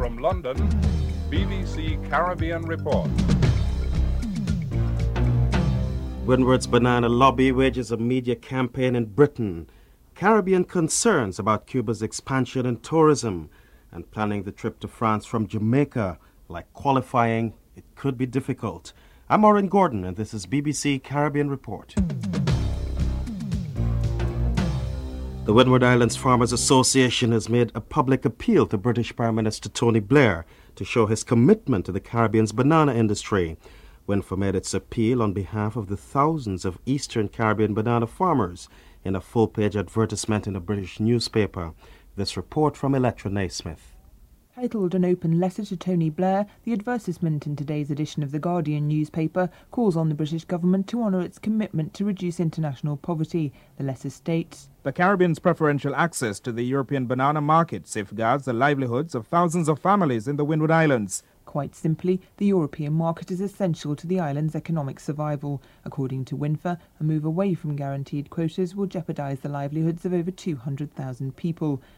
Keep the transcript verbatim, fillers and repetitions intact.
From London, B B C Caribbean Report. Windward's banana lobby wages a media campaign in Britain. Caribbean concerns about Cuba's expansion in tourism and planning the trip to France from Jamaica. Like qualifying, it could be difficult. I'm Maureen Gordon, and this is B B C Caribbean Report. The Windward Islands Farmers Association has made a public appeal to British Prime Minister Tony Blair to show his commitment to the Caribbean's banana industry. Windfar made its appeal on behalf of the thousands of Eastern Caribbean banana farmers in a full-page advertisement in a British newspaper. This report from Electra Naismith. Titled An Open Letter to Tony Blair, the advertisement in today's edition of The Guardian newspaper calls on the British government to honour its commitment to reduce international poverty. The letter states, "The Caribbean's preferential access to the European banana market safeguards the livelihoods of thousands of families in the Windward Islands." Quite simply, the European market is essential to the island's economic survival. According to Windfar, a move away from guaranteed quotas will jeopardise the livelihoods of over two hundred thousand people.